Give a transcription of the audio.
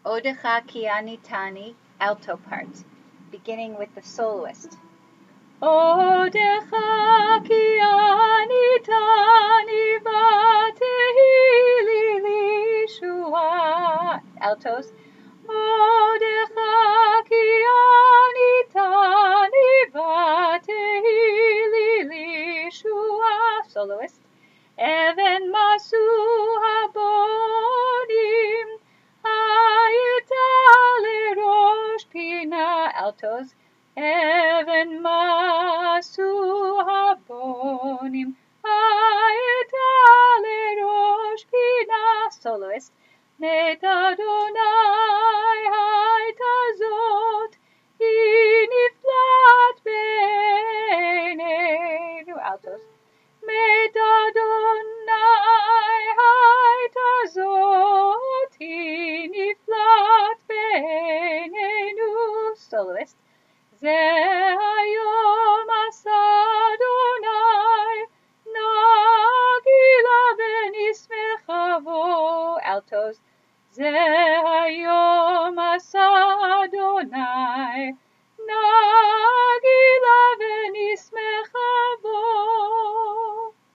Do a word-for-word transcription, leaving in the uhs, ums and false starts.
Odecha ki ani tani, alto part, beginning with the soloist. Odecha ki ani tani vatehili lishua. Altos. Odecha ki ani tani vatehili lishua. Soloist. Even masu habonim hayita lerosh pina. Altos. Even masu habonim hayita lerosh pina. Soloist. Met Adonai hayta zot iniflat beinenu. Altos. Met Adonai hayta zot iniflat beinenu. Soloist. Ze hayom asa Adonai nagila v'nismecha bo. Altos. Ze hayom asa Adonai